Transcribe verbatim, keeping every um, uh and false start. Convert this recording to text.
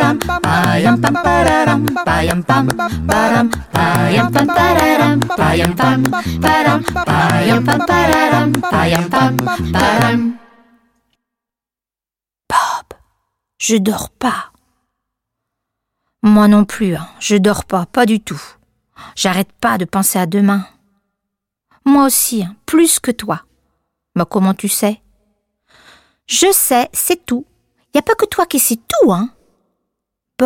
pam, payam pam pararam, payam pam, param, payam pam pararam, payam pam, param, payam pam pararam, payam pam, param. Bob, je dors pas. Moi non plus, hein, je dors pas, pas du tout. J'arrête pas de penser à demain. Moi aussi, hein, plus que toi. Mais comment tu sais? Je sais, c'est tout. Y a pas que toi qui sais tout, hein.